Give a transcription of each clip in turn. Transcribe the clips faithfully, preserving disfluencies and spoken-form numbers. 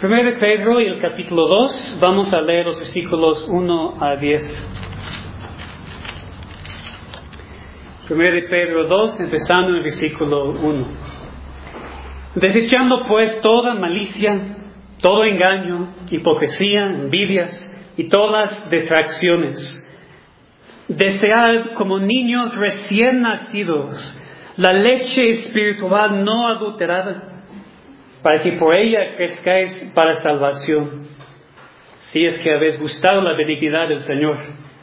Primero de Pedro y el capítulo dos, vamos a leer los versículos uno a diez. Primero de Pedro dos, empezando en el versículo uno. Desechando pues toda malicia, todo engaño, hipocresía, envidias y todas detracciones, desead como niños recién nacidos la leche espiritual no adulterada, para que por ella crezcáis para salvación, si es que habéis gustado la benignidad del Señor,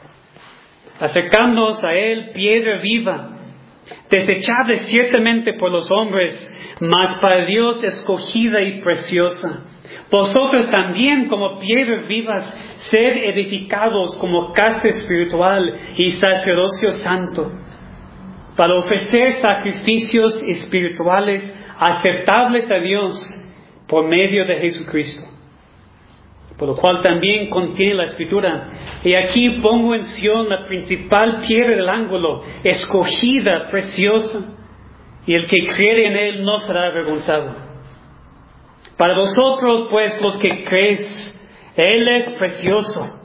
acercándoos a Él, piedra viva, desechable ciertamente por los hombres, mas para Dios escogida y preciosa. Vosotros también, como piedras vivas, sed edificados como casa espiritual y sacerdocio santo, para ofrecer sacrificios espirituales aceptables a Dios por medio de Jesucristo. Por lo cual también contiene la Escritura: y aquí pongo en Sión la principal piedra del ángulo, escogida, preciosa, y el que cree en Él no será avergonzado. Para vosotros, pues, los que creéis, Él es precioso.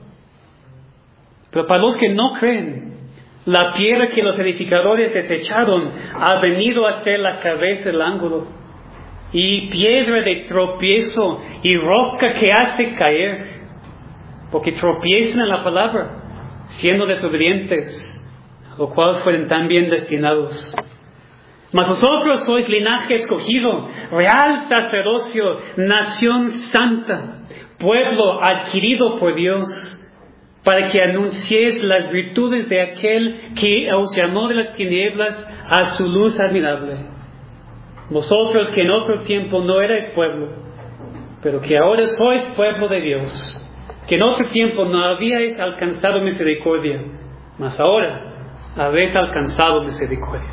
Pero para los que no creen, la piedra que los edificadores desecharon ha venido a ser la cabeza del ángulo, y piedra de tropiezo y roca que hace caer, porque tropiezan en la palabra, siendo desobedientes, a lo cual fueron también destinados. Mas vosotros sois linaje escogido, real sacerdocio, nación santa, pueblo adquirido por Dios, para que anunciéis las virtudes de aquel que os llamó de las tinieblas a su luz admirable. Vosotros que en otro tiempo no erais pueblo, pero que ahora sois pueblo de Dios, que en otro tiempo no habíais alcanzado misericordia, mas ahora habéis alcanzado misericordia.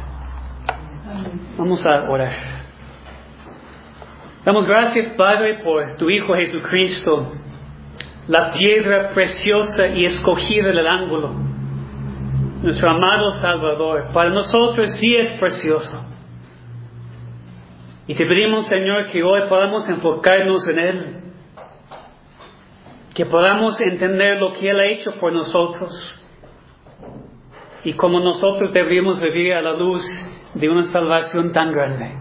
Vamos a orar. Damos gracias, Padre, por tu Hijo Jesucristo, la piedra preciosa y escogida del ángulo, nuestro amado Salvador. Para nosotros sí es precioso. Y te pedimos, Señor, que hoy podamos enfocarnos en Él, que podamos entender lo que Él ha hecho por nosotros y cómo nosotros deberíamos vivir a la luz de una salvación tan grande.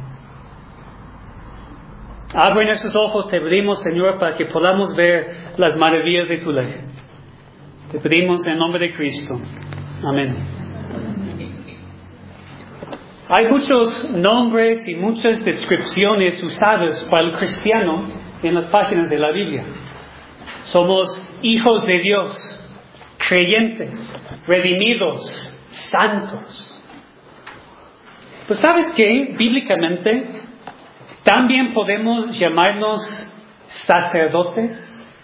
Abre nuestros ojos, te pedimos, Señor, para que podamos ver las maravillas de tu ley. Te pedimos en nombre de Cristo. Amén. Hay muchos nombres y muchas descripciones usadas para el cristiano en las páginas de la Biblia. Somos hijos de Dios, creyentes, redimidos, santos. Pues ¿sabes qué? Bíblicamente también podemos llamarnos sacerdotes.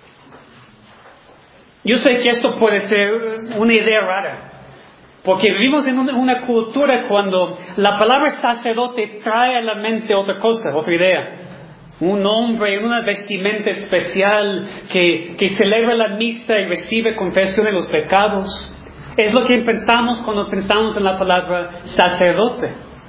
Yo sé que esto puede ser una idea rara, porque vivimos en una, una cultura cuando la palabra sacerdote trae a la mente otra cosa, otra idea. Un hombre en una vestimenta especial que, que celebra la misa y recibe confesión de los pecados. Es lo que pensamos cuando pensamos en la palabra sacerdote.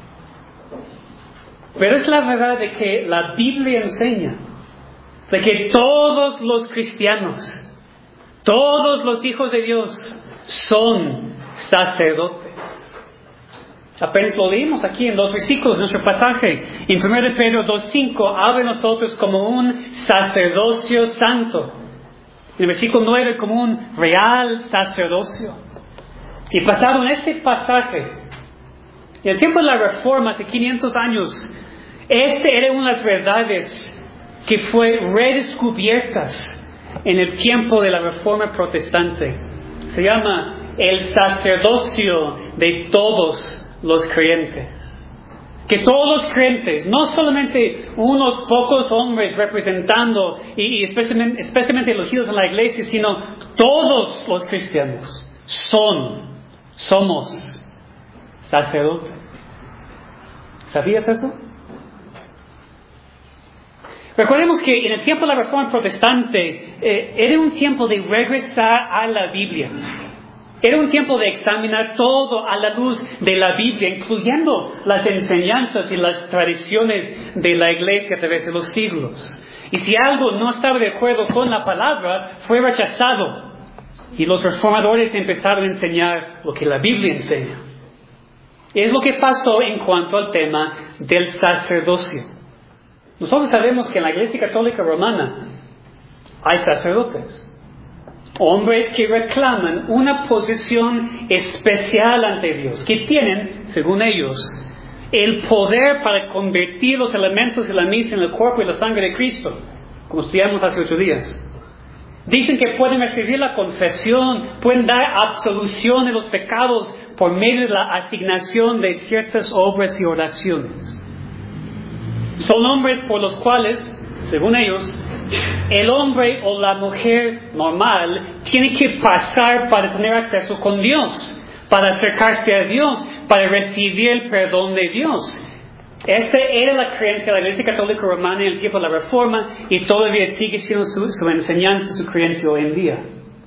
Pero es la verdad de que la Biblia enseña de que todos los cristianos, todos los hijos de Dios son sacerdotes. Apenas lo leímos aquí en los versículos de nuestro pasaje. En primero de Pedro dos cinco habla de nosotros como un sacerdocio santo. En el versículo nueve como un real sacerdocio. Y pasado en este pasaje, en el tiempo de la Reforma, hace quinientos años, este era una de las verdades que fue redescubiertas en el tiempo de la Reforma protestante. Se llama el sacerdocio de todos los creyentes. Que todos los creyentes, no solamente unos pocos hombres representando y, y especialmente, especialmente elegidos en la iglesia, sino todos los cristianos son, somos sacerdotes. ¿Sabías eso? Recordemos que en el tiempo de la Reforma Protestante eh, era un tiempo de regresar a la Biblia. Era un tiempo de examinar todo a la luz de la Biblia, incluyendo las enseñanzas y las tradiciones de la iglesia a través de los siglos. Y si algo no estaba de acuerdo con la palabra, fue rechazado. Y los reformadores empezaron a enseñar lo que la Biblia enseña. Es lo que pasó en cuanto al tema del sacerdocio. Nosotros sabemos que en la Iglesia Católica Romana hay sacerdotes. Hombres que reclaman una posición especial ante Dios, que tienen, según ellos, el poder para convertir los elementos de la misa en el cuerpo y la sangre de Cristo, como estudiamos hace ocho días. Dicen que pueden recibir la confesión, pueden dar absolución de los pecados por medio de la asignación de ciertas obras y oraciones. Son hombres por los cuales, según ellos, el hombre o la mujer normal tiene que pasar para tener acceso con Dios, para acercarse a Dios, para recibir el perdón de Dios. Esta era la creencia de la Iglesia Católica Romana en el tiempo de la Reforma y todavía sigue siendo su, su enseñanza, su creencia hoy en día.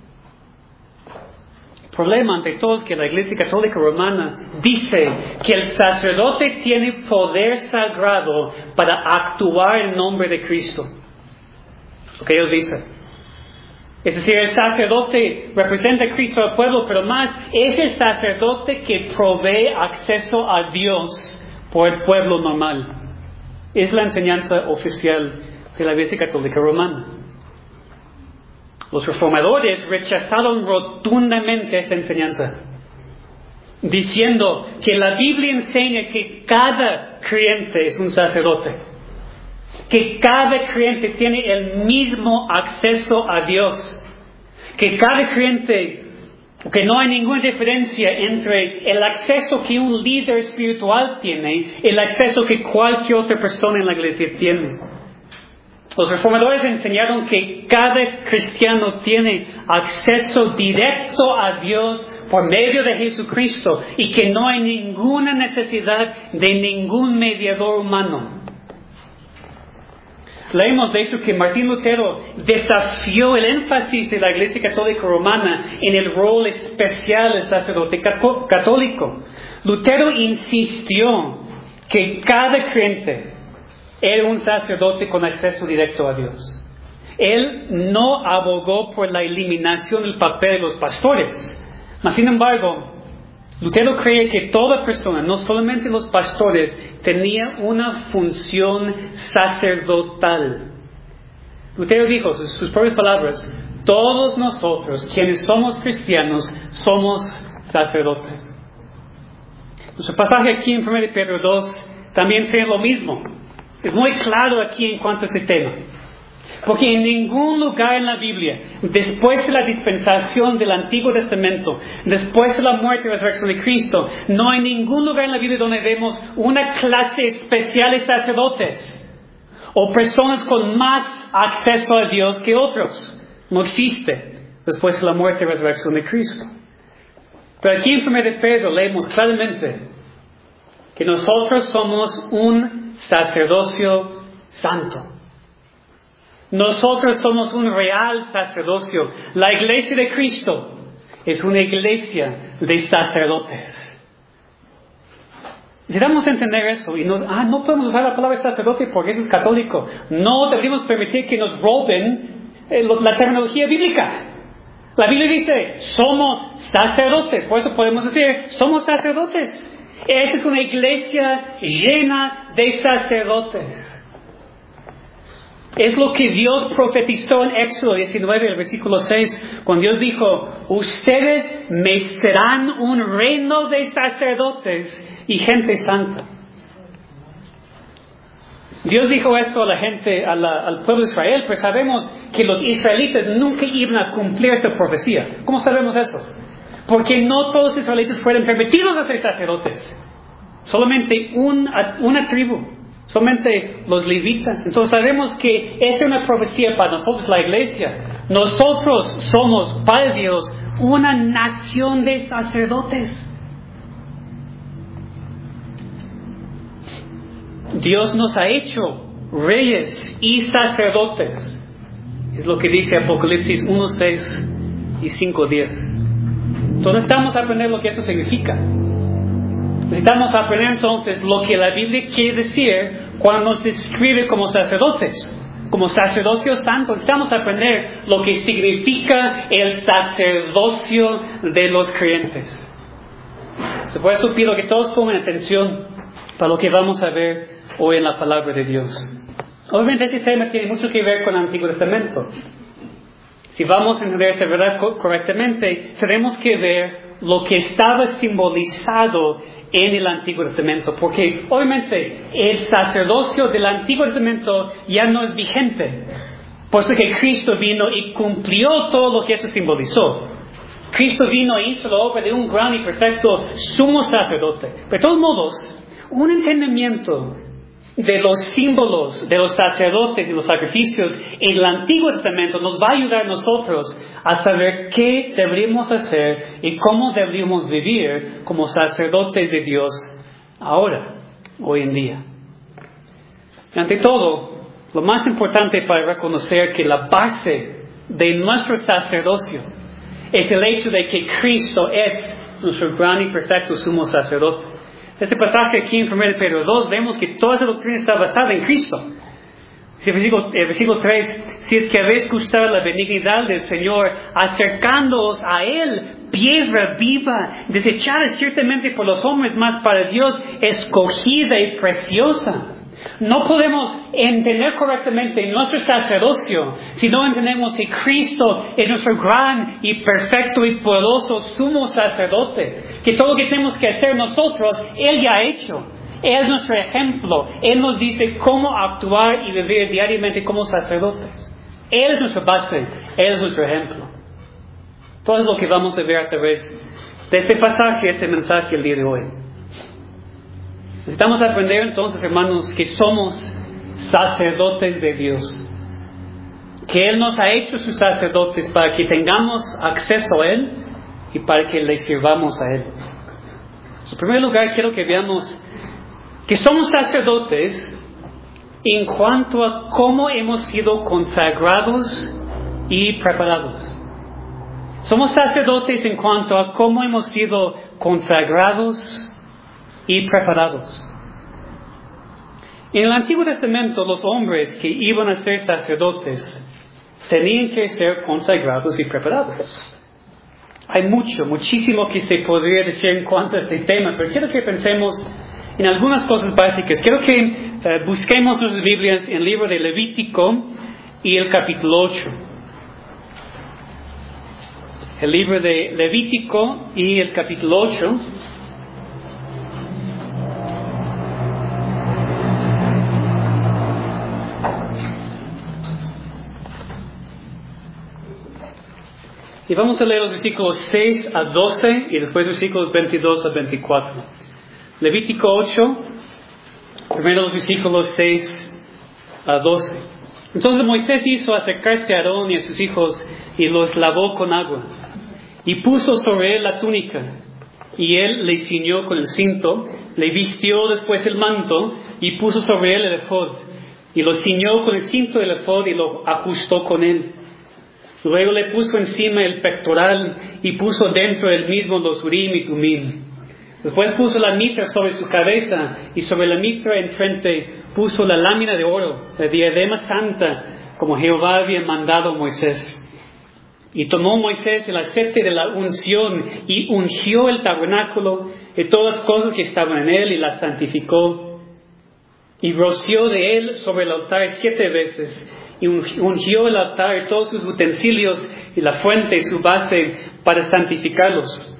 El problema ante todo es que la Iglesia Católica Romana dice que el sacerdote tiene poder sagrado para actuar en nombre de Cristo. Lo que ellos dicen. Es decir, el sacerdote representa a Cristo al pueblo, pero más es el sacerdote que provee acceso a Dios por el pueblo normal. Es la enseñanza oficial de la Iglesia Católica Romana. Los reformadores rechazaron rotundamente esta enseñanza, diciendo que la Biblia enseña que cada creyente es un sacerdote, que cada creyente tiene el mismo acceso a Dios, que cada creyente, que no hay ninguna diferencia entre el acceso que un líder espiritual tiene y el acceso que cualquier otra persona en la iglesia tiene. Los reformadores enseñaron que cada cristiano tiene acceso directo a Dios por medio de Jesucristo y que no hay ninguna necesidad de ningún mediador humano. Leemos de hecho que Martín Lutero desafió el énfasis de la Iglesia Católica Romana en el rol especial del sacerdote católico. Lutero insistió que cada creyente era un sacerdote con acceso directo a Dios. Él no abogó por la eliminación del papel de los pastores. Mas, sin embargo, Lutero creía que toda persona, no solamente los pastores, tenía una función sacerdotal. Lutero dijo, sus, sus propias palabras, todos nosotros, quienes somos cristianos, somos sacerdotes. Nuestro pasaje aquí en primera de Pedro dos también sería lo mismo. Es muy claro aquí en cuanto a este tema. Porque en ningún lugar en la Biblia, después de la dispensación del Antiguo Testamento, después de la muerte y resurrección de Cristo, no hay ningún lugar en la Biblia donde vemos una clase especial de sacerdotes o personas con más acceso a Dios que otros. No existe después de la muerte y resurrección de Cristo. Pero aquí en primera de Pedro leemos claramente que nosotros somos un sacerdocio santo. Nosotros somos un real sacerdocio. La iglesia de Cristo es una iglesia de sacerdotes. Necesitamos entender eso y nos, ah, no podemos usar la palabra sacerdote porque eso es católico. No deberíamos permitir que nos roben eh, la terminología bíblica. La Biblia dice, somos sacerdotes. Por eso podemos decir, somos sacerdotes. Esa es una iglesia llena de sacerdotes. Es lo que Dios profetizó en Éxodo diecinueve, el versículo seis, cuando Dios dijo, ustedes me serán un reino de sacerdotes y gente santa. Dios dijo eso a la gente, a la, al pueblo de Israel, pero sabemos que los israelitas nunca iban a cumplir esta profecía. ¿Cómo sabemos eso? Porque no todos los israelitas fueron permitidos a ser sacerdotes. Solamente un, una tribu. Solamente los levitas. Entonces sabemos que esta es una profecía para nosotros, la iglesia. Nosotros somos, para Dios, una nación de sacerdotes. Dios nos ha hecho reyes y sacerdotes. Es lo que dice Apocalipsis uno seis y cinco diez. Entonces necesitamos aprender lo que eso significa. Necesitamos aprender entonces lo que la Biblia quiere decir cuando nos describe como sacerdotes. como sacerdocio santo, necesitamos aprender lo que significa el sacerdocio de los creyentes. Por eso pido que todos pongan atención para lo que vamos a ver hoy en la palabra de Dios. Obviamente este tema tiene mucho que ver con el Antiguo Testamento. Si vamos a entender esta verdad correctamente, tenemos que ver lo que estaba simbolizado en el Antiguo Testamento, porque obviamente el sacerdocio del Antiguo Testamento ya no es vigente, por eso que Cristo vino y cumplió todo lo que eso simbolizó. Cristo vino e hizo la obra de un gran y perfecto sumo sacerdote. Pero de todos modos, un entendimiento de los símbolos de los sacerdotes y los sacrificios en el Antiguo Testamento nos va a ayudar a nosotros a saber qué deberíamos hacer y cómo deberíamos vivir como sacerdotes de Dios ahora, hoy en día. Ante todo, lo más importante para reconocer que la base de nuestro sacerdocio es el hecho de que Cristo es nuestro gran y perfecto sumo sacerdote. Este pasaje aquí en primera Pedro dos vemos que toda esa doctrina está basada en Cristo. El versículo, el versículo tres, si es que habéis gustado la benignidad del Señor, acercándoos a Él, piedra viva, desechada ciertamente por los hombres, mas para Dios escogida y preciosa. No podemos entender correctamente nuestro sacerdocio si no entendemos que Cristo es nuestro gran y perfecto y poderoso sumo sacerdote. Que todo lo que tenemos que hacer nosotros, Él ya ha hecho. Él es nuestro ejemplo. Él nos dice cómo actuar y vivir diariamente como sacerdotes. Él es nuestra base. Él es nuestro ejemplo. Todo es lo que vamos a ver a través de este pasaje, este mensaje el día de hoy. Necesitamos aprender entonces, hermanos, que somos sacerdotes de Dios. Que Él nos ha hecho sus sacerdotes para que tengamos acceso a Él y para que le sirvamos a Él. En primer lugar, quiero que veamos que somos sacerdotes en cuanto a cómo hemos sido consagrados y preparados. Somos sacerdotes en cuanto a cómo hemos sido consagrados y preparados. En el Antiguo Testamento, los hombres que iban a ser sacerdotes tenían que ser consagrados y preparados. Hay mucho, muchísimo que se podría decir en cuanto a este tema, pero quiero que pensemos en algunas cosas básicas. Quiero que uh, busquemos nuestras Biblias en el libro de Levítico y el capítulo ocho. El libro de Levítico y el capítulo ocho. Y vamos a leer los versículos seis a doce y después versículos veintidós a veinticuatro. Levítico ocho, primero los versículos seis a doce. Entonces Moisés hizo acercarse a Aarón y a sus hijos y los lavó con agua. Y puso sobre él la túnica. Y él le ciñó con el cinto, le vistió después el manto y puso sobre él el ephod. Y lo ciñó con el cinto del ephod y lo ajustó con él. Luego le puso encima el pectoral y puso dentro del mismo los urim y tumim. Después puso la mitra sobre su cabeza y sobre la mitra enfrente puso la lámina de oro, la diadema santa, como Jehová había mandado a Moisés. Y tomó Moisés el aceite de la unción y ungió el tabernáculo y todas las cosas que estaban en él y las santificó. Y roció de él sobre el altar siete veces. Y ungió el altar y todos sus utensilios y la fuente y su base para santificarlos.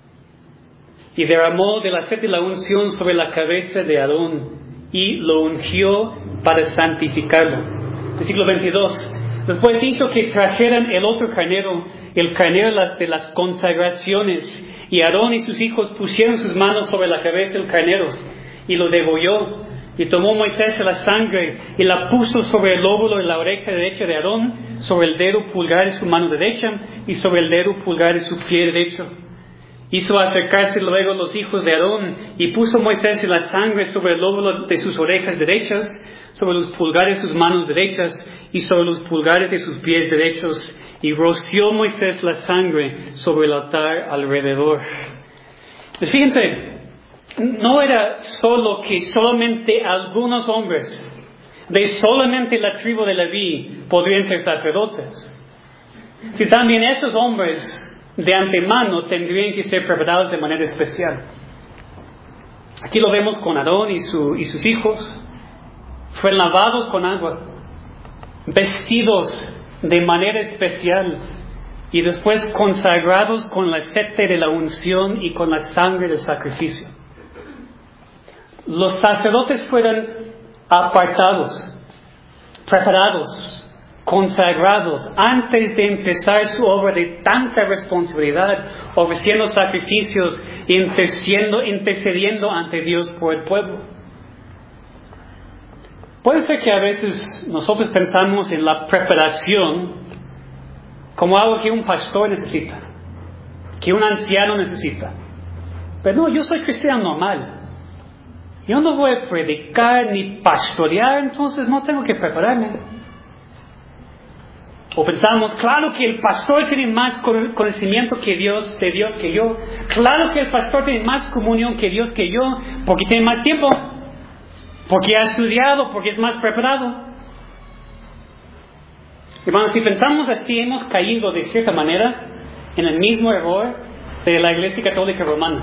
Y derramó del aceite de la unción sobre la cabeza de Aarón y lo ungió para santificarlo. Versículo veintidós. Después hizo que trajeran el otro carnero, el carnero de las consagraciones. Y Aarón y sus hijos pusieron sus manos sobre la cabeza del carnero y lo degolló. Y tomó Moisés la sangre y la puso sobre el lóbulo de la oreja derecha de Aarón, sobre el dedo pulgar de su mano derecha y sobre el dedo pulgar de su pie derecho. Hizo acercarse luego los hijos de Aarón y puso Moisés la sangre sobre el lóbulo de sus orejas derechas, sobre los pulgares de sus manos derechas y sobre los pulgares de sus pies derechos. Y roció Moisés la sangre sobre el altar alrededor. Pues fíjense, no era solo que solamente algunos hombres de solamente la tribu de Leví podrían ser sacerdotes. Si también esos hombres de antemano tendrían que ser preparados de manera especial. Aquí lo vemos con Aarón y, su, y sus hijos. Fueron lavados con agua, vestidos de manera especial y después consagrados con el aceite de la unción y con la sangre del sacrificio. Los sacerdotes fueron apartados, preparados, consagrados antes de empezar su obra de tanta responsabilidad, ofreciendo sacrificios, intercediendo, intercediendo ante Dios por el pueblo. Puede ser que a veces nosotros pensamos en la preparación como algo que un pastor necesita, que un anciano necesita. Pero no, yo soy cristiano normal. Yo no voy a predicar ni pastorear, entonces no tengo que prepararme. O pensamos, claro que el pastor tiene más conocimiento que Dios, de Dios que yo. Claro que el pastor tiene más comunión que Dios que yo, porque tiene más tiempo, porque ha estudiado, porque es más preparado. Hermanos, si pensamos así, hemos caído de cierta manera en el mismo error de la Iglesia Católica Romana.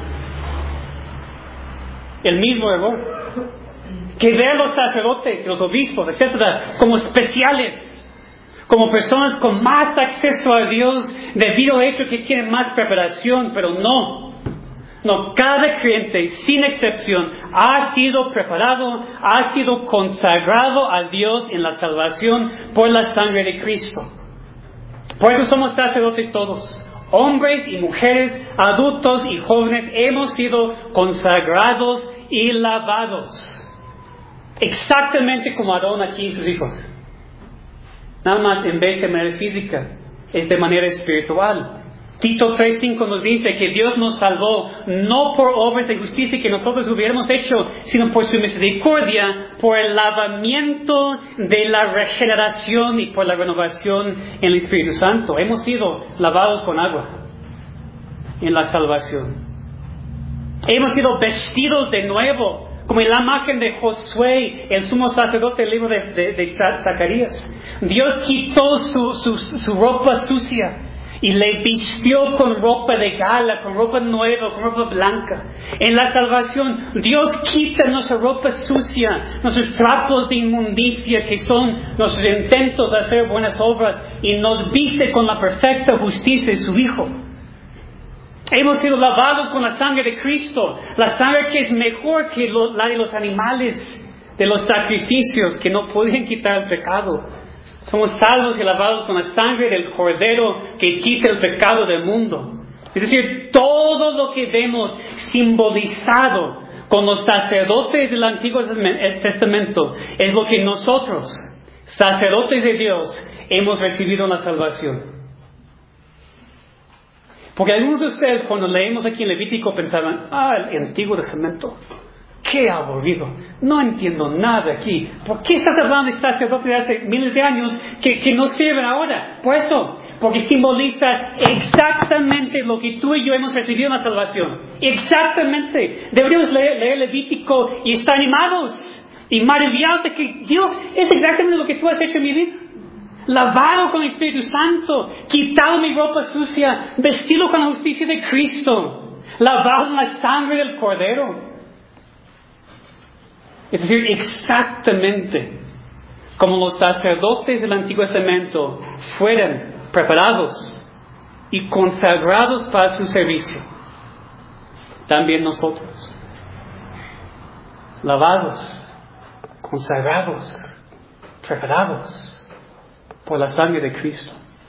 El mismo error. Que ver a los sacerdotes, los obispos, etcétera, como especiales, como personas con más acceso a Dios debido al hecho que tienen más preparación, pero no. No, cada creyente, sin excepción, ha sido preparado, ha sido consagrado a Dios en la salvación por la sangre de Cristo. Por eso somos sacerdotes todos. Hombres y mujeres, adultos y jóvenes, hemos sido consagrados y lavados. Exactamente como Aarón aquí y sus hijos. Nada más, en vez de manera física, es de manera espiritual. Tito tres cinco nos dice que Dios nos salvó no por obras de justicia que nosotros hubiéramos hecho, sino por su misericordia, por el lavamiento de la regeneración y por la renovación en el Espíritu Santo. Hemos sido lavados con agua en la salvación. Hemos sido vestidos de nuevo, como en la imagen de Josué, el sumo sacerdote del libro de, de, de Zacarías. Dios quitó su, su, su ropa sucia y le vistió con ropa de gala, con ropa nueva, con ropa blanca. En la salvación, Dios quita nuestra ropa sucia, nuestros trapos de inmundicia que son nuestros intentos de hacer buenas obras, y nos viste con la perfecta justicia de su Hijo. Hemos sido lavados con la sangre de Cristo, la sangre que es mejor que lo, la de los animales, de los sacrificios que no pueden quitar el pecado. Somos salvos y lavados con la sangre del Cordero que quita el pecado del mundo. Es decir, todo lo que vemos simbolizado con los sacerdotes del Antiguo Testamento es lo que nosotros, sacerdotes de Dios, hemos recibido en la salvación. Porque algunos de ustedes, cuando leemos aquí en Levítico, pensaban, ah, el Antiguo Testamento, qué aburrido, no entiendo nada aquí. ¿Por qué estás hablando de sacerdotes de hace miles de años que, que no sirven ahora? Por eso, porque simboliza exactamente lo que tú y yo hemos recibido en la salvación. Exactamente. Deberíamos leer, leer Levítico y estar animados y maravillados de que Dios es exactamente lo que tú has hecho en mi vida. Lavado con el Espíritu Santo, quitado mi ropa sucia, vestido con la justicia de Cristo, lavado en la sangre del Cordero. Es decir, exactamente como los sacerdotes del Antiguo Testamento fueron preparados y consagrados para su servicio, también nosotros, lavados, consagrados, preparados por la sangre de Cristo.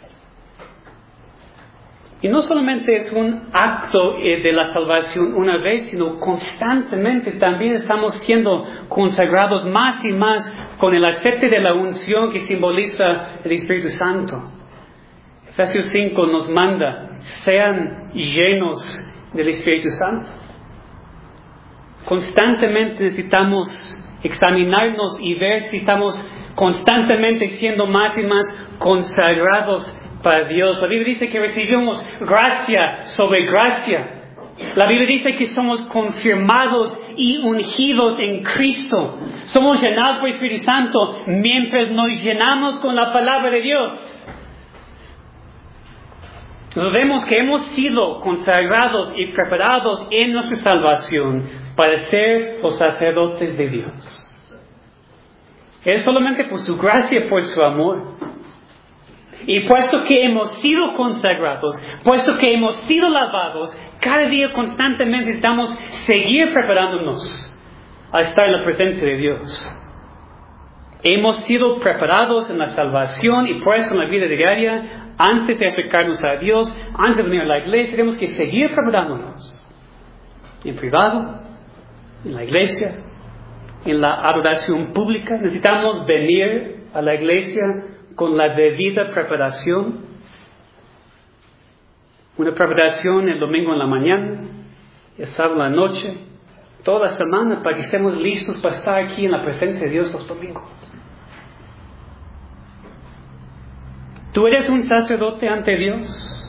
Y no solamente es un acto eh, de la salvación una vez, sino constantemente también estamos siendo consagrados más y más con el aceite de la unción que simboliza el Espíritu Santo. Efesios cinco nos manda, sean llenos del Espíritu Santo. Constantemente necesitamos examinarnos y ver si estamos constantemente siendo más y más consagrados para Dios. La Biblia dice que recibimos gracia sobre gracia. La Biblia dice que somos confirmados y ungidos en Cristo. Somos llenados por el Espíritu Santo mientras nos llenamos con la palabra de Dios. Nos vemos que hemos sido consagrados y preparados en nuestra salvación para ser los sacerdotes de Dios. Es solamente por su gracia, por su amor. Y puesto que hemos sido consagrados, puesto que hemos sido lavados, cada día constantemente necesitamos seguir preparándonos a estar en la presencia de Dios. Hemos sido preparados en la salvación y por eso en la vida diaria, antes de acercarnos a Dios, antes de venir a la iglesia, tenemos que seguir preparándonos. En privado, en la iglesia, en la adoración pública. Necesitamos venir a la iglesia con la debida preparación. Una preparación el domingo en la mañana, el sábado en la noche, toda la semana para que estemos listos para estar aquí en la presencia de Dios los domingos. ¿Tú eres un sacerdote ante Dios?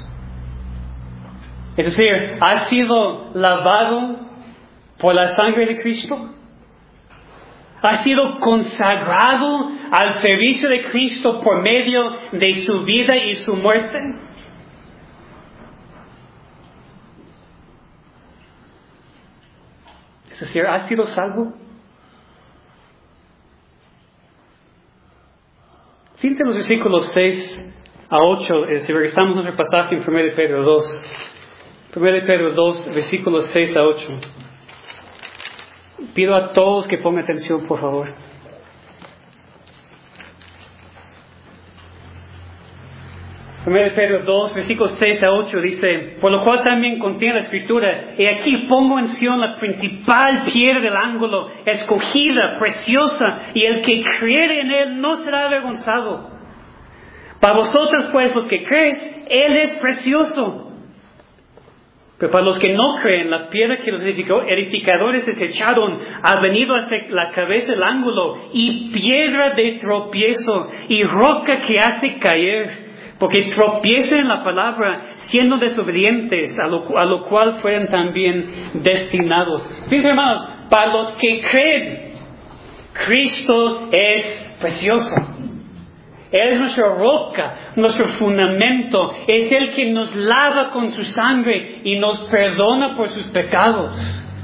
Es decir, ¿has sido lavado por la sangre de Cristo? ¿Has sido consagrado al servicio de Cristo por medio de su vida y su muerte? Es decir, ¿has sido salvo? Fíjense los versículos seis a ocho, eh, si regresamos a nuestro pasaje en primera de Pedro dos. primera de Pedro dos, versículos seis a ocho. Pido a todos que pongan atención, por favor. primera de Pedro dos, versículos seis a ocho dice: por lo cual también contiene la Escritura: y aquí pongo en Sion la principal piedra del ángulo, escogida, preciosa, y el que creyere en él no será avergonzado. Para vosotros, pues, los que creéis, él es precioso. Pero para los que no creen, la piedra que los edificadores desecharon ha venido a ser la cabeza del ángulo, y piedra de tropiezo, y roca que hace caer. Porque tropiezan en la palabra, siendo desobedientes, a lo, a lo cual fueron también destinados. Fíjense, hermanos, para los que creen, Cristo es precioso. Él es nuestra roca, nuestro fundamento. Es el que nos lava con su sangre y nos perdona por sus pecados.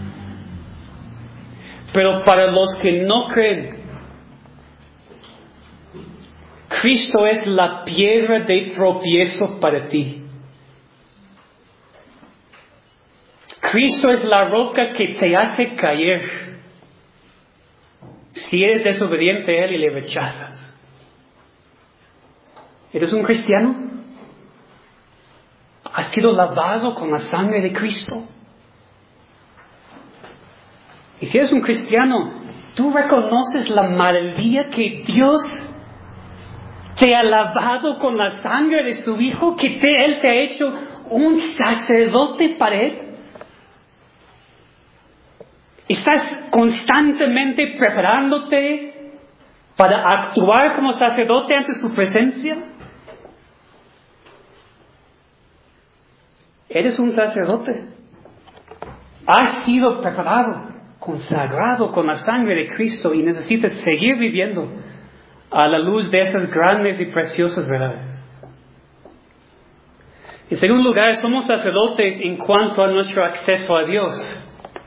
Pero para los que no creen, Cristo es la piedra de tropiezo para ti. Cristo es la roca que te hace caer si eres desobediente a Él y le rechazas. ¿Eres un cristiano? ¿Has sido lavado con la sangre de Cristo? Y si eres un cristiano, tú reconoces la maravilla que Dios te ha lavado con la sangre de su Hijo, que te, Él te ha hecho un sacerdote para Él. ¿Estás constantemente preparándote para actuar como sacerdote ante su presencia? Eres un sacerdote. Has sido preparado, consagrado con la sangre de Cristo y necesitas seguir viviendo a la luz de esas grandes y preciosas verdades. En segundo lugar, somos sacerdotes en cuanto a nuestro acceso a Dios.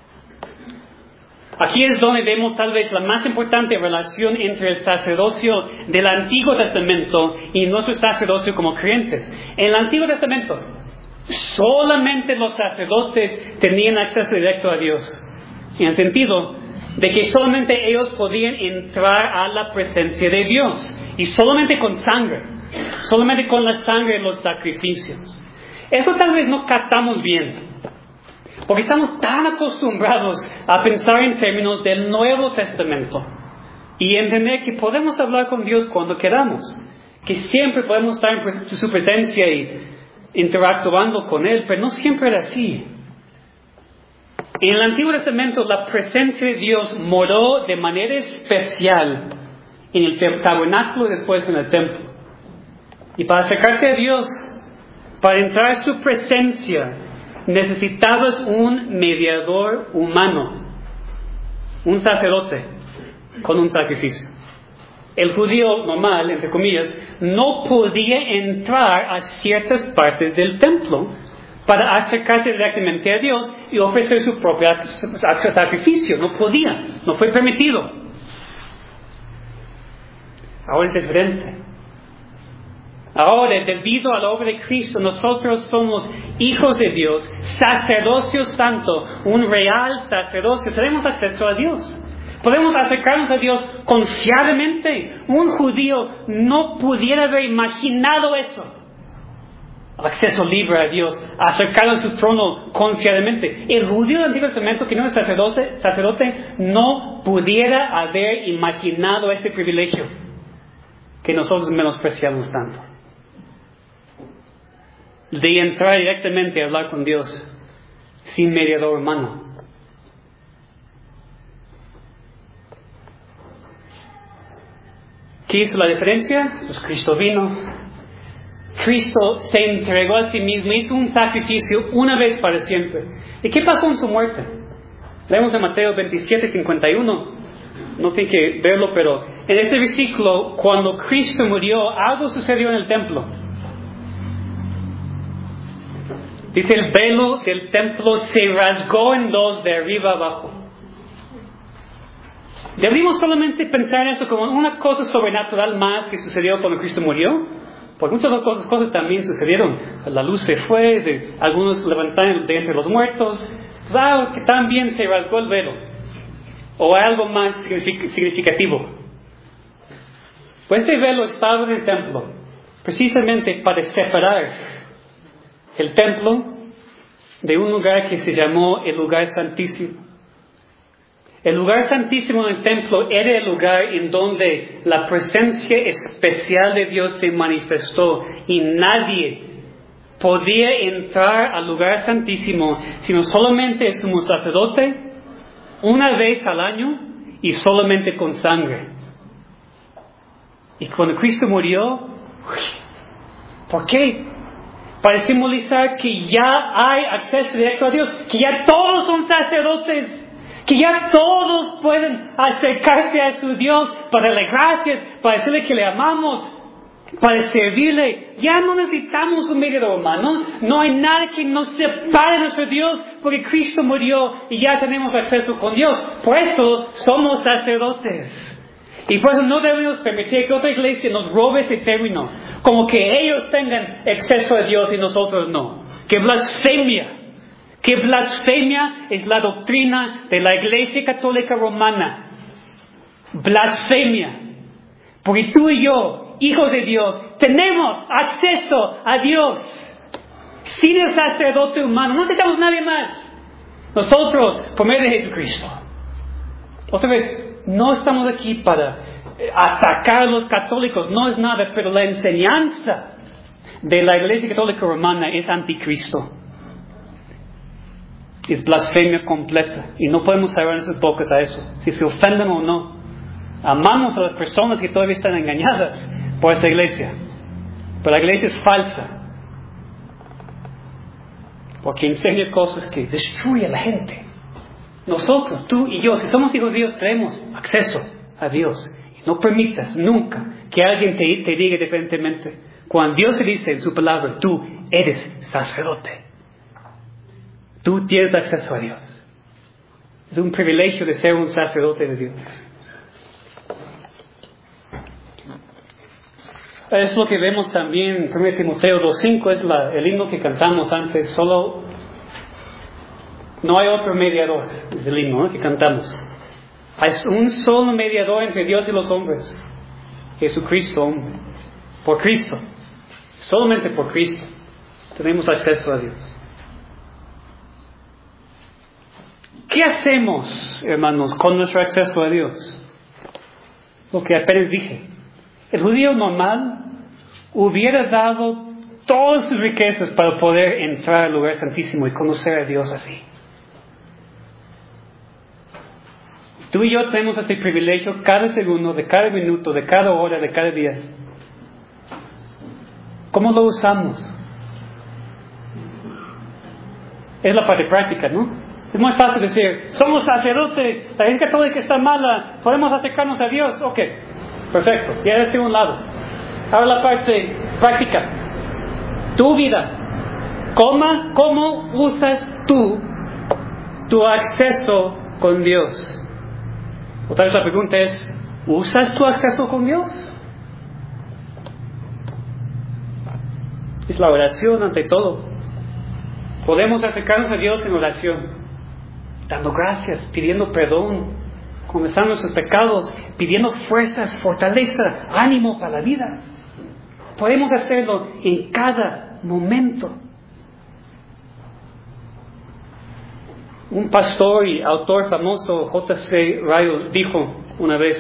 Aquí es donde vemos tal vez la más importante relación entre el sacerdocio del Antiguo Testamento y nuestro sacerdocio como creyentes. En el Antiguo Testamento, solamente los sacerdotes tenían acceso directo a Dios, en el sentido de que solamente ellos podían entrar a la presencia de Dios, y solamente con sangre, solamente con la sangre de los sacrificios. Eso tal vez no captamos bien, porque estamos tan acostumbrados a pensar en términos del Nuevo Testamento y entender que podemos hablar con Dios cuando queramos, que siempre podemos estar en su presencia y interactuando con Él, pero no siempre era así. En el Antiguo Testamento la presencia de Dios moró de manera especial en el tabernáculo y después en el templo. Y para acercarte a Dios, para entrar a su presencia, necesitabas un mediador humano, un sacerdote con un sacrificio. El judío normal, entre comillas, no podía entrar a ciertas partes del templo para acercarse directamente a Dios y ofrecer su propio sacrificio. No podía, no fue permitido. Ahora es diferente. Ahora, debido a la obra de Cristo, nosotros somos hijos de Dios, sacerdocio santo, un real sacerdocio. Tenemos acceso a Dios. Podemos acercarnos a Dios confiadamente. Un judío no pudiera haber imaginado eso. Acceso libre a Dios, acercarlo a su trono confiadamente. El judío del Antiguo Testamento, que no es sacerdote, sacerdote, no pudiera haber imaginado este privilegio que nosotros menospreciamos tanto, de entrar directamente a hablar con Dios sin mediador humano. ¿Qué hizo la diferencia? Pues Cristo vino. Cristo se entregó a sí mismo, hizo un sacrificio una vez para siempre. ¿Y qué pasó en su muerte? Leemos en Mateo veintisiete, cincuenta y uno. No tienen que verlo, pero en este versículo, cuando Cristo murió, algo sucedió en el templo. Dice, el velo del templo se rasgó en dos de arriba abajo. ¿Deberíamos solamente pensar en eso como una cosa sobrenatural más que sucedió cuando Cristo murió? Porque muchas otras cosas también sucedieron. La luz se fue, de, algunos levantaron de entre los muertos. Claro que también se rasgó el velo. ¿O hay algo más significativo? Pues este velo estaba en el templo, precisamente para separar el templo de un lugar que se llamó el lugar santísimo. El lugar santísimo del templo era el lugar en donde la presencia especial de Dios se manifestó y nadie podía entrar al lugar santísimo sino solamente el sumo sacerdote una vez al año y solamente con sangre. Y cuando Cristo murió, ¿por qué? Para simbolizar que ya hay acceso directo a Dios, que ya todos son sacerdotes, que ya todos pueden acercarse a su Dios para darle gracias, para decirle que le amamos, para servirle. Ya no necesitamos un mediador humano. No hay nada que nos separe de nuestro Dios, porque Cristo murió y ya tenemos acceso con Dios. Por eso somos sacerdotes. Y por eso no debemos permitir que otra iglesia nos robe este término, como que ellos tengan acceso a Dios y nosotros no. ¡Qué blasfemia! ¡Qué blasfemia es la doctrina de la Iglesia Católica Romana! ¡Blasfemia! Porque tú y yo, hijos de Dios, tenemos acceso a Dios sin el sacerdote humano. No necesitamos nadie más. Nosotros, por medio de Jesucristo. Otra vez, no estamos aquí para atacar a los católicos, no es nada, pero la enseñanza de la Iglesia Católica Romana es anticristo. Es blasfemia completa. Y no podemos cerrar nuestras bocas a eso, si se ofenden o no. Amamos a las personas que todavía están engañadas por esa iglesia. Pero la iglesia es falsa, porque enseña cosas que destruyen a la gente. Nosotros, tú y yo, si somos hijos de Dios, tenemos acceso a Dios. Y no permitas nunca que alguien te, te diga diferentemente. Cuando Dios te dice en su palabra, tú eres sacerdote. Tú tienes acceso a Dios. Es un privilegio de ser un sacerdote de Dios. Es lo que vemos también en primero Timoteo dos cinco, es la, el himno que cantamos antes. Solo, no hay otro mediador, es el himno, ¿no?, que cantamos. Hay un solo mediador entre Dios y los hombres, Jesucristo, hombre. Por Cristo, solamente por Cristo tenemos acceso a Dios. ¿Qué hacemos, hermanos, con nuestro acceso a Dios? Lo que apenas dije. El judío normal hubiera dado todas sus riquezas para poder entrar al lugar santísimo y conocer a Dios así. Tú y yo tenemos este privilegio cada segundo, de cada minuto, de cada hora, de cada día. ¿Cómo lo usamos? Es la parte práctica, ¿no? Es muy fácil decir, somos sacerdotes, la gente católica está mala, podemos acercarnos a Dios. Ok, perfecto, ya desde un lado. Ahora la parte práctica. Tu vida. ¿Cómo, cómo usas tú tu acceso con Dios? Otra vez la pregunta es, ¿usas tu acceso con Dios? Es la oración ante todo. Podemos acercarnos a Dios en oración, dando gracias, pidiendo perdón, confesando nuestros pecados, pidiendo fuerzas, fortaleza, ánimo para la vida. Podemos hacerlo en cada momento. Un pastor y autor famoso, J C Ryle, dijo una vez,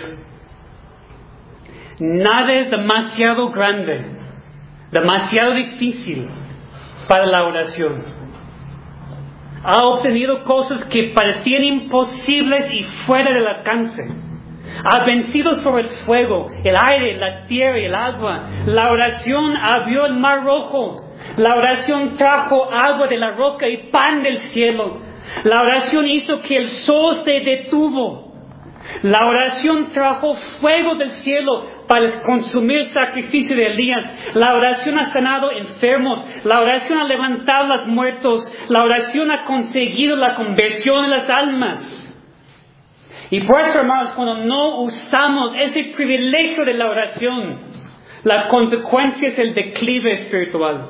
nada es demasiado grande, demasiado difícil para la oración. Ha obtenido cosas que parecían imposibles y fuera del alcance. Ha vencido sobre el fuego, el aire, la tierra y el agua. La oración abrió el mar rojo. La oración trajo agua de la roca y pan del cielo. La oración hizo que el sol se detuvo. La oración trajo fuego del cielo para consumir el sacrificio de Elías. La oración ha sanado enfermos. La oración ha levantado a los muertos. La oración ha conseguido la conversión de las almas. Y por eso, hermanos, cuando no usamos ese privilegio de la oración, la consecuencia es el declive espiritual.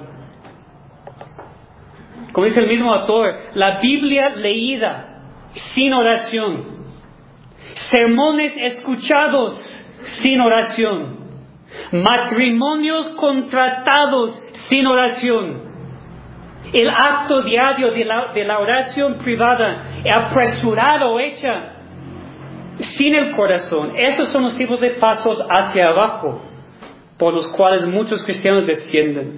Como dice el mismo autor, la Biblia leída sin oración, sermones escuchados sin oración, matrimonios contratados sin oración, el acto diario de la, de la oración privada, apresurada o hecha sin el corazón. Esos son los tipos de pasos hacia abajo por los cuales muchos cristianos descienden.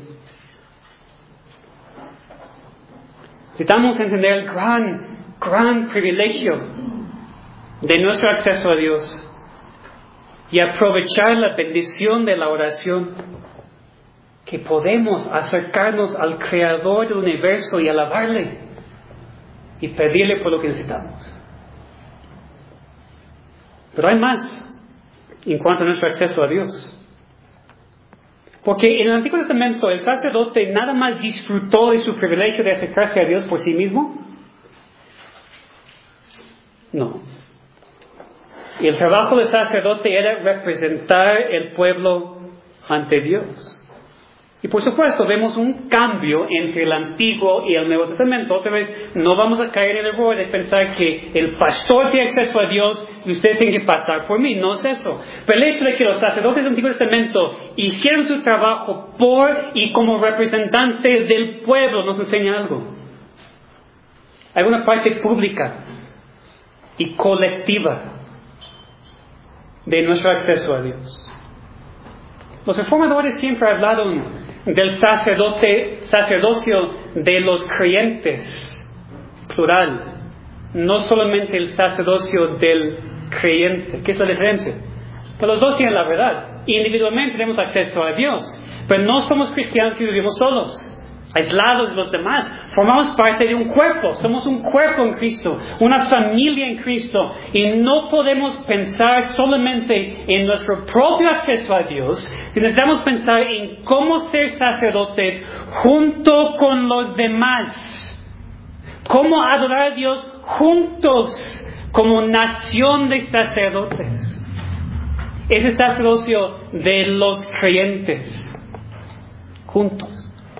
Necesitamos entender el gran, gran privilegio de nuestro acceso a Dios y aprovechar la bendición de la oración, que podemos acercarnos al Creador del universo y alabarle y pedirle por lo que necesitamos. Pero hay más en cuanto a nuestro acceso a Dios. Porque en el Antiguo Testamento el sacerdote nada más disfrutó de su privilegio de acercarse a Dios por sí mismo. No. Y el trabajo del sacerdote era representar el pueblo ante Dios. Y por supuesto vemos un cambio entre el Antiguo y el Nuevo Testamento. Otra vez, no vamos a caer en el error de pensar que el pastor tiene acceso a Dios y ustedes tienen que pasar por mí. No es eso. Pero el hecho de que los sacerdotes del Antiguo Testamento hicieron su trabajo por y como representantes del pueblo nos enseña algo. Hay una parte pública y colectiva de nuestro acceso a Dios. Los reformadores siempre hablaron del sacerdote, sacerdocio de los creyentes, plural, no solamente el sacerdocio del creyente. ¿Qué es la diferencia? Pues los dos tienen la verdad. Individualmente tenemos acceso a Dios, pero no somos cristianos que vivimos solos, aislados de los demás. Formamos parte de un cuerpo, somos un cuerpo en Cristo, una familia en Cristo, y no podemos pensar solamente en nuestro propio acceso a Dios. Necesitamos pensar en cómo ser sacerdotes junto con los demás, cómo adorar a Dios juntos como nación de sacerdotes. Ese sacerdocio de los creyentes juntos.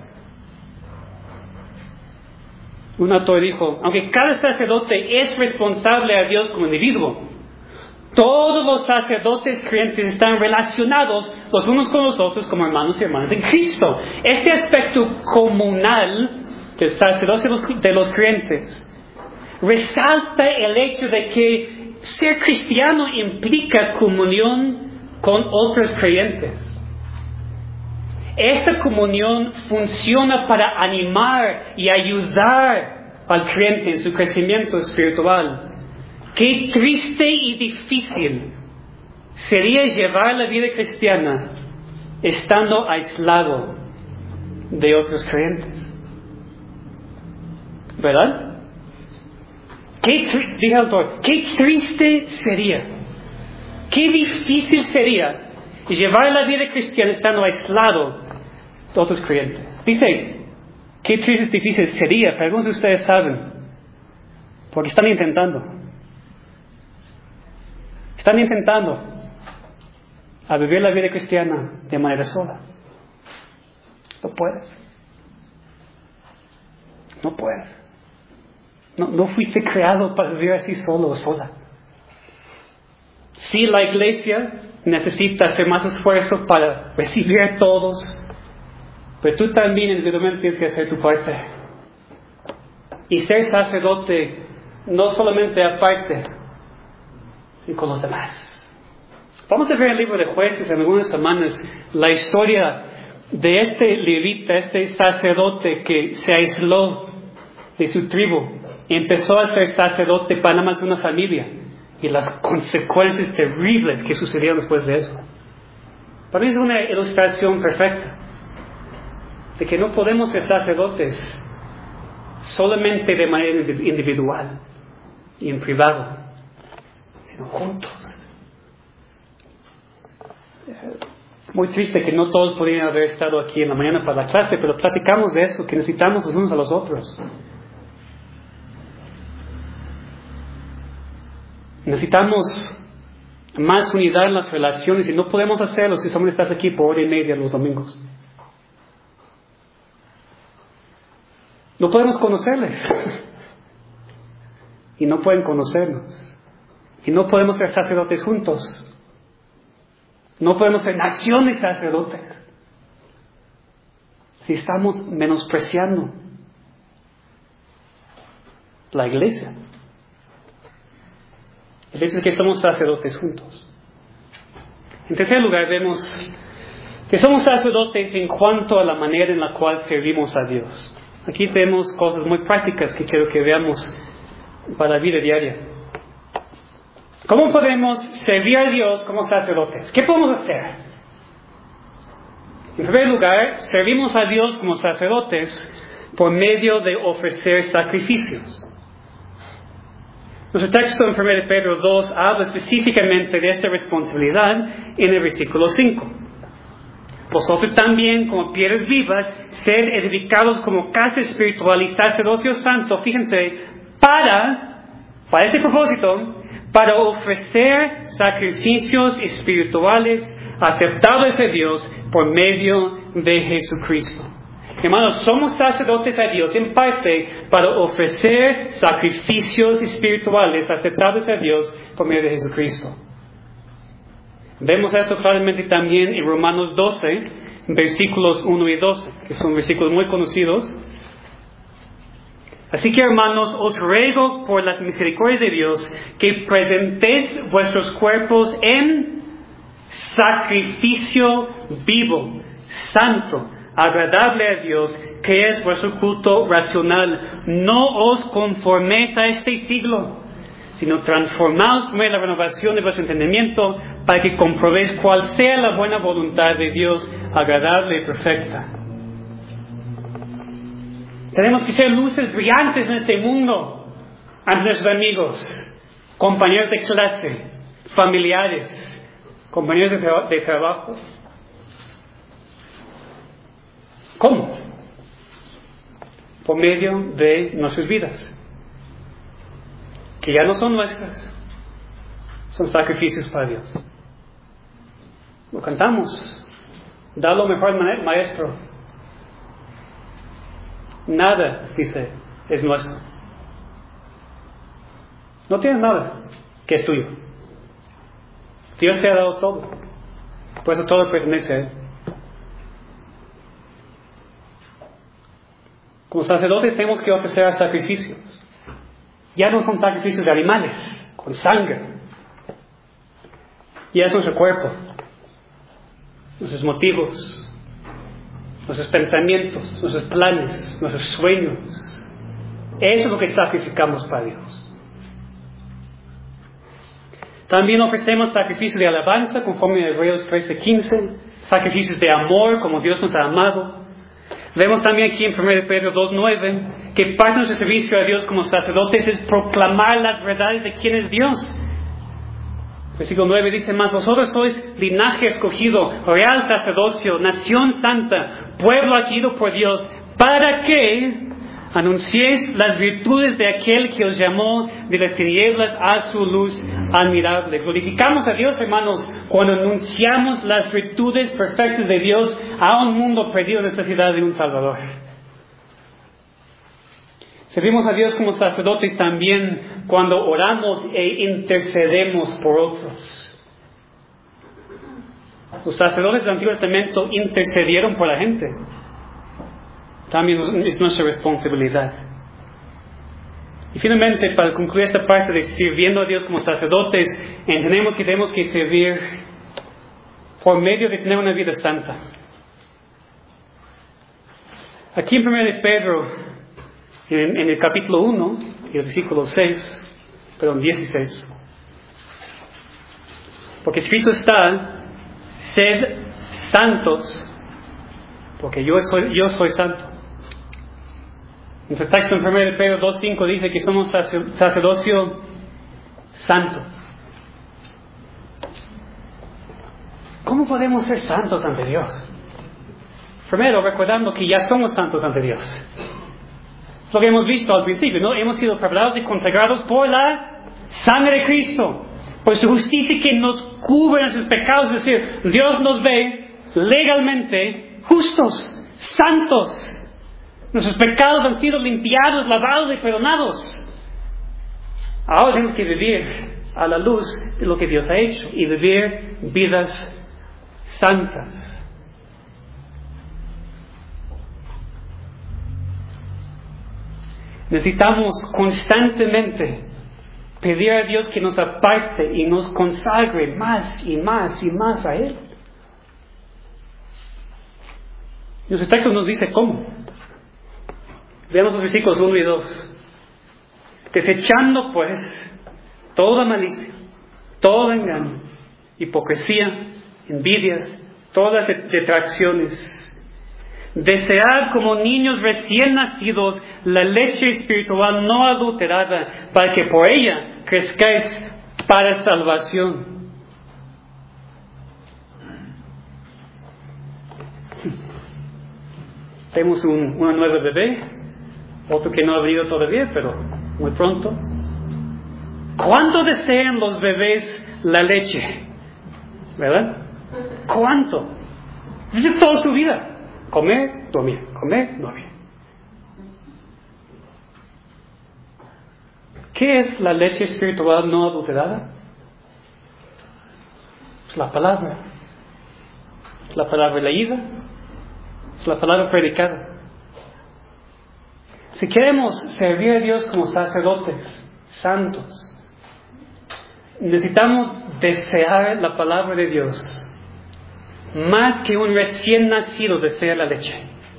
Un autor dijo, aunque cada sacerdote es responsable a Dios como individuo, todos los sacerdotes creyentes están relacionados los unos con los otros como hermanos y hermanas en Cristo. Este aspecto comunal del sacerdocio de los creyentes resalta el hecho de que ser cristiano implica comunión con otros creyentes. Esta comunión funciona para animar y ayudar al creyente en su crecimiento espiritual. Qué triste y difícil sería llevar la vida cristiana estando aislado de otros creyentes. ¿Verdad? Qué, dije al autor, qué triste sería, qué difícil sería llevar la vida cristiana estando aislado de otros creyentes. Dice, qué triste y difícil sería, pero algunos de ustedes saben, porque están intentando. Están intentando a vivir la vida cristiana de manera sola. No puedes. No puedes. No, no fuiste creado para vivir así solo o sola. Sí, la iglesia necesita hacer más esfuerzo para recibir a todos, pero tú también individualmente tienes que hacer tu parte. Y ser sacerdote no solamente aparte, sino con los demás. Vamos a ver el libro de Jueces en algunas semanas, la historia de este levita, este sacerdote que se aisló de su tribu y empezó a ser sacerdote para nada más una familia, y las consecuencias terribles que sucedieron después de eso. Para mí es una ilustración perfecta de que no podemos ser sacerdotes solamente de manera individual y en privado, sino juntos. Muy triste que no todos podrían haber estado aquí en la mañana para la clase, pero platicamos de eso, que necesitamos los unos a los otros. Necesitamos más unidad en las relaciones y no podemos hacerlo si solamente estás aquí por hora y media los domingos. No podemos conocerles y no pueden conocernos y no podemos ser sacerdotes juntos. No podemos ser naciones sacerdotes si estamos menospreciando la iglesia. El hecho es que somos sacerdotes juntos. En tercer lugar, vemos que somos sacerdotes en cuanto a la manera en la cual servimos a Dios. Aquí tenemos cosas muy prácticas que quiero que veamos para la vida diaria. ¿Cómo podemos servir a Dios como sacerdotes? ¿Qué podemos hacer? En primer lugar, servimos a Dios como sacerdotes por medio de ofrecer sacrificios. Nuestro texto en primera de Pedro dos habla específicamente de esta responsabilidad en el versículo cinco. Vosotros también, como piedras vivas, sed edificados como casa espiritual y sacerdocio santo, fíjense, para, para ese propósito, para ofrecer sacrificios espirituales aceptables a Dios por medio de Jesucristo. Hermanos, somos sacerdotes a Dios en parte para ofrecer sacrificios espirituales aceptables a Dios por medio de Jesucristo. Vemos esto claramente también en Romanos doce, versículos uno y doce, que son versículos muy conocidos. Así que, hermanos, os ruego por las misericordias de Dios que presentéis vuestros cuerpos en sacrificio vivo, santo, agradable a Dios, que es vuestro culto racional. No os conforméis a este siglo, sino transformaos por la renovación de vuestro entendimiento, para que comprobéis cuál sea la buena voluntad de Dios, agradable y perfecta. Tenemos que ser luces brillantes en este mundo ante nuestros amigos, compañeros de clase, familiares, compañeros de, tra- de trabajo. ¿Cómo? Por medio de nuestras vidas, que ya no son nuestras, son sacrificios para Dios. Lo cantamos, da lo mejor, maestro. Nada, dice, es nuestro. No tienes nada que es tuyo. Dios te ha dado todo. Por eso todo pertenece a Él. Como sacerdotes tenemos que ofrecer sacrificios. Ya no son sacrificios de animales, con sangre. Ya es nuestro cuerpo, nuestros motivos, nuestros pensamientos, nuestros planes, nuestros sueños. Eso es lo que sacrificamos para Dios. También ofrecemos sacrificios de alabanza, conforme a Hebreos trece quince, sacrificios de amor, como Dios nos ha amado. Vemos también aquí en primera de Pedro dos nueve que parte de nuestro servicio a Dios como sacerdotes es proclamar las verdades de quién es Dios. Versículo nueve dice más: vosotros sois linaje escogido, real sacerdocio, nación santa, pueblo adquirido por Dios, para que anunciéis las virtudes de aquel que os llamó de las tinieblas a su luz admirable. Glorificamos a Dios, hermanos, cuando anunciamos las virtudes perfectas de Dios a un mundo perdido en necesidad de un Salvador. Servimos a Dios como sacerdotes también cuando oramos e intercedemos por otros. Los sacerdotes del Antiguo Testamento intercedieron por la gente. También es nuestra responsabilidad. Y finalmente, para concluir esta parte de sirviendo a Dios como sacerdotes, entendemos que tenemos que servir por medio de tener una vida santa. Aquí en primera de Pedro, en, en el capítulo uno, y el versículo seis, perdón, dieciséis, porque escrito está: sed santos, porque yo soy, yo soy santo. Nuestro texto en primera de Pedro dos cinco dice que somos sacerdocio santo. ¿Cómo podemos ser santos ante Dios? Primero, recordando que ya somos santos ante Dios. Es lo que hemos visto al principio, ¿no? Hemos sido preparados y consagrados por la sangre de Cristo, por su justicia que nos cubre nuestros pecados. Es decir, Dios nos ve legalmente justos, santos. Nuestros pecados han sido limpiados, lavados y perdonados. Ahora tenemos que vivir a la luz de lo que Dios ha hecho y vivir vidas santas. Necesitamos constantemente pedir a Dios que nos aparte y nos consagre más y más y más a Él. Nuestro texto nos dice cómo. Veamos los versículos uno y dos. Desechando pues toda malicia, todo engaño, hipocresía, envidias, todas detracciones. Desead como niños recién nacidos la leche espiritual no adulterada, para que por ella crezcáis para salvación. Tenemos un, una nueva bebé, otro que no ha venido todavía, pero muy pronto. ¿Cuánto desean los bebés la leche? ¿Verdad? ¿Cuánto? Desde toda su vida. Comer, dormir, comer, dormir. ¿Qué es la leche espiritual no adulterada? Es la palabra. Es la palabra leída. Es la palabra predicada. Si queremos servir a Dios como sacerdotes santos, necesitamos desear la palabra de Dios más que un recién nacido desea la leche.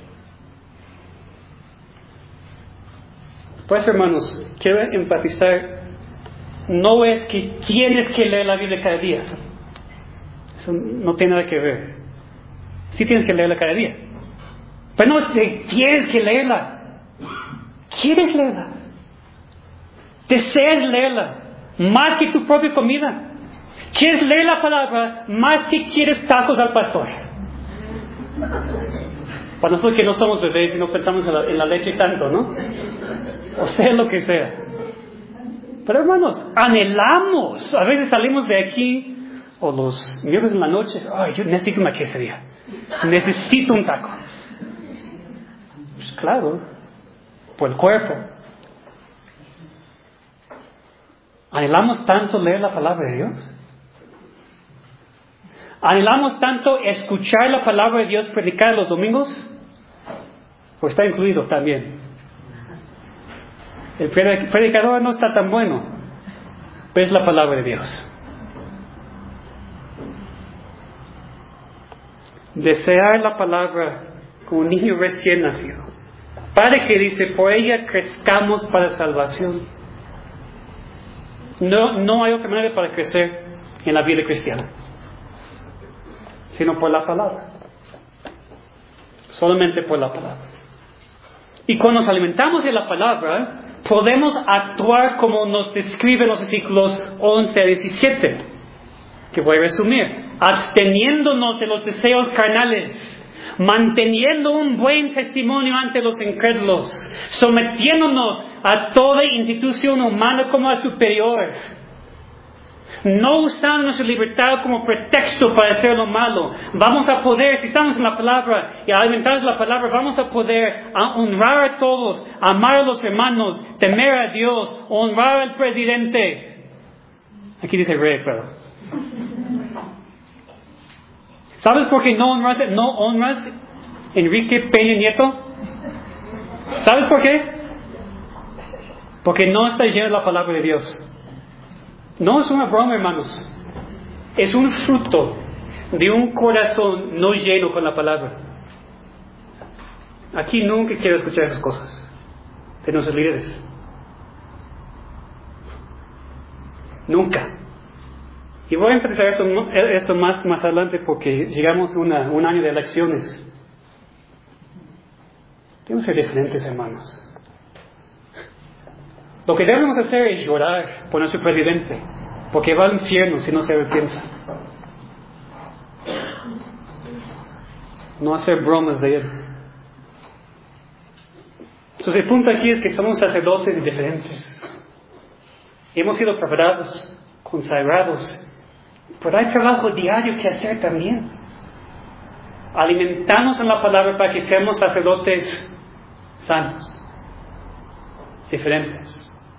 Pues, hermanos, quiero enfatizar, no es que tienes que leer la Biblia cada día. Eso no tiene nada que ver. Sí tienes que leerla cada día. Pero no es que tienes que leerla. ¿Quieres leerla? ¿Deseas leerla más que tu propia comida? ¿Quieres leer la palabra más que quieres tacos al pastor? Para nosotros que no somos bebés y no pensamos en la, en la leche tanto, ¿no? O sea, lo que sea. Pero hermanos, anhelamos. A veces salimos de aquí, o los miércoles en la noche, ay, yo necesito una quesadilla. Necesito un taco. Pues claro, por el cuerpo. ¿Anhelamos tanto leer la palabra de Dios? ¿Anhelamos tanto escuchar la palabra de Dios predicada los domingos? Pues está incluido también. El predicador no está tan bueno, pero es la palabra de Dios. Desear la palabra como un niño recién nacido, para que dice, por ella crezcamos para salvación. No, no hay otra manera para crecer en la vida cristiana, sino por la palabra. Solamente por la palabra. Y cuando nos alimentamos de la palabra, podemos actuar como nos describen los versículos once a diecisiete, que voy a resumir. Absteniéndonos de los deseos carnales, manteniendo un buen testimonio ante los incrédulos, sometiéndonos a toda institución humana como a superior, no usando nuestra libertad como pretexto para hacer lo malo. Vamos a poder, si estamos en la palabra y alimentados de la palabra, vamos a poder honrar a todos, amar a los hermanos, temer a Dios, honrar al presidente. Aquí dice rey, pero ¿sabes por qué no honras, no honras Enrique Peña Nieto? ¿Sabes por qué? Porque no está lleno de la palabra de Dios. No es una broma, hermanos. Es un fruto de un corazón no lleno con la palabra. Aquí nunca quiero escuchar esas cosas de nuestros líderes. Nunca. Y voy a empezar eso, esto más, más adelante porque llegamos a una, un año de elecciones. Debemos ser diferentes, hermanos. Lo que debemos hacer es llorar por nuestro presidente, porque va al infierno si no se arrepienta. No hacer bromas de él. Entonces el punto aquí es que somos sacerdotes diferentes. Hemos sido preparados, consagrados, pero hay trabajo diario que hacer también. Alimentarnos en la palabra para que seamos sacerdotes sanos, diferentes.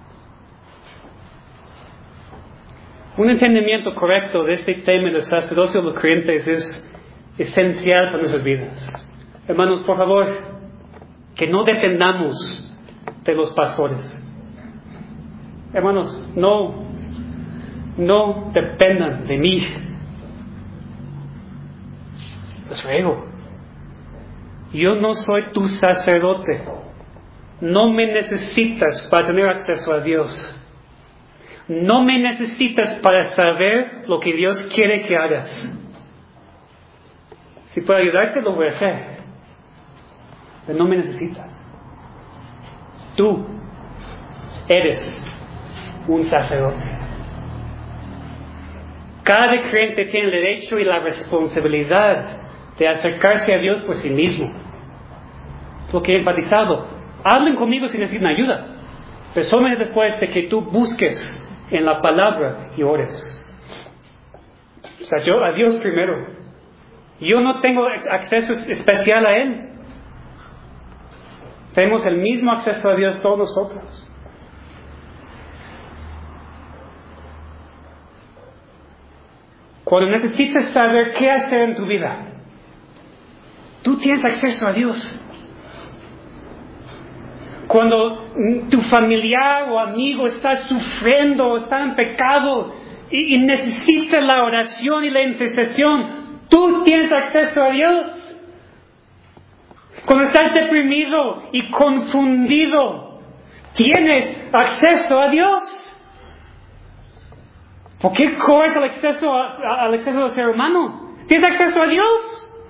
Un entendimiento correcto de este tema del sacerdocio de los creyentes es esencial para nuestras vidas. Hermanos, por favor, que no dependamos de los pastores. Hermanos, no, no dependan de mí. Les ruego. Yo no soy tu sacerdote. No me necesitas para tener acceso a Dios. No me necesitas para saber lo que Dios quiere que hagas. Si puedo ayudarte, lo voy a hacer. Pero no me necesitas. Tú eres un sacerdote. Cada creyente tiene el derecho y la responsabilidad de acercarse a Dios por sí mismo. Es lo que he enfatizado. Hablen conmigo si necesitan ayuda, pero solamente después de que tú busques en la palabra y ores. O sea, yo a Dios primero. Yo no tengo acceso especial a Él. Tenemos el mismo acceso a Dios todos nosotros. Cuando necesitas saber qué hacer en tu vida, tú tienes acceso a Dios. Cuando tu familiar o amigo está sufriendo, está en pecado y, y necesita la oración y la intercesión, tú tienes acceso a Dios. Cuando estás deprimido y confundido, tienes acceso a Dios. ¿Por qué corres al acceso, a, a, al acceso del ser humano? Tienes acceso a Dios.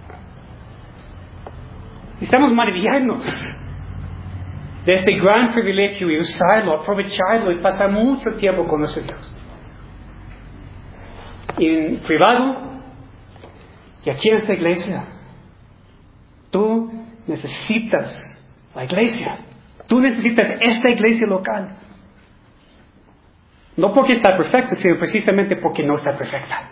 Necesitamos maravillarnos de este gran privilegio y usarlo, aprovecharlo y pasar mucho tiempo con nuestro Dios. Y en privado y aquí en esta iglesia, tú necesitas la iglesia. Tú necesitas esta iglesia local. No porque está perfecta, sino precisamente porque no está perfecta.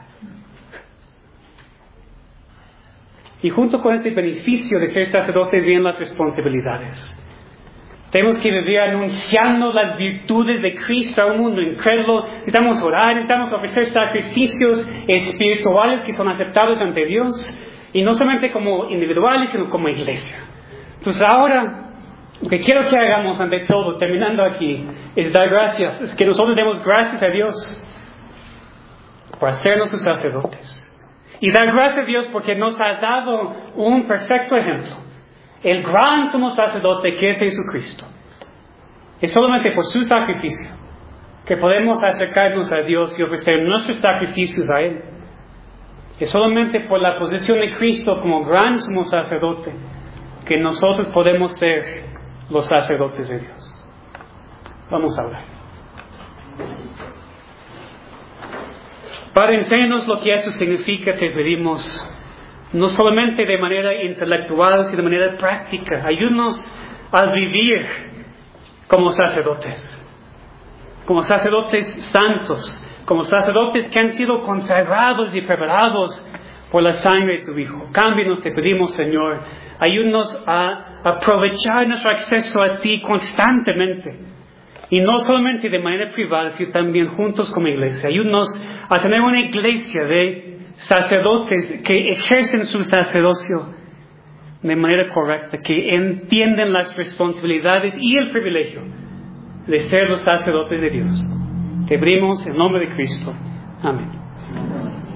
Y junto con este beneficio de ser sacerdotes vienen las responsabilidades. Tenemos que vivir anunciando las virtudes de Cristo a un mundo incrédulo. Necesitamos orar, necesitamos ofrecer sacrificios espirituales que son aceptados ante Dios. Y no solamente como individuales, sino como iglesia. Entonces ahora, lo que quiero que hagamos ante todo, terminando aquí, es dar gracias. Es que nosotros demos gracias a Dios por hacernos sus sacerdotes. Y dar gracias a Dios porque nos ha dado un perfecto ejemplo. El gran sumo sacerdote que es Jesucristo. Es solamente por su sacrificio que podemos acercarnos a Dios y ofrecer nuestros sacrificios a Él. Es solamente por la posición de Cristo como gran sumo sacerdote que nosotros podemos ser los sacerdotes de Dios. Vamos a hablar. Padre, enséñanos lo que eso significa, te pedimos, no solamente de manera intelectual, sino de manera práctica. Ayúdanos a vivir como sacerdotes, como sacerdotes santos, como sacerdotes que han sido consagrados y preparados por la sangre de tu Hijo. Cámbianos, te pedimos, Señor. Ayúdanos a aprovechar nuestro acceso a ti constantemente. Y no solamente de manera privada, sino también juntos como iglesia. Ayúdanos a tener una iglesia de sacerdotes que ejercen su sacerdocio de manera correcta, que entienden las responsabilidades y el privilegio de ser los sacerdotes de Dios. Te pedimos en nombre de Cristo. Amén.